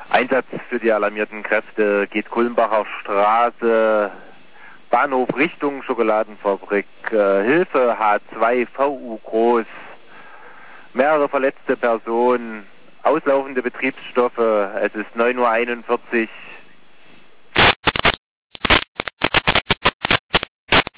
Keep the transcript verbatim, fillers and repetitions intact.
Einsatz für die alarmierten Kräfte geht Kulmbacher Straße, Bahnhof Richtung Schokoladenfabrik. Äh, Hilfe H zwei V U groß. Mehrere verletzte Personen, auslaufende Betriebsstoffe. Es ist neun Uhr einundvierzig.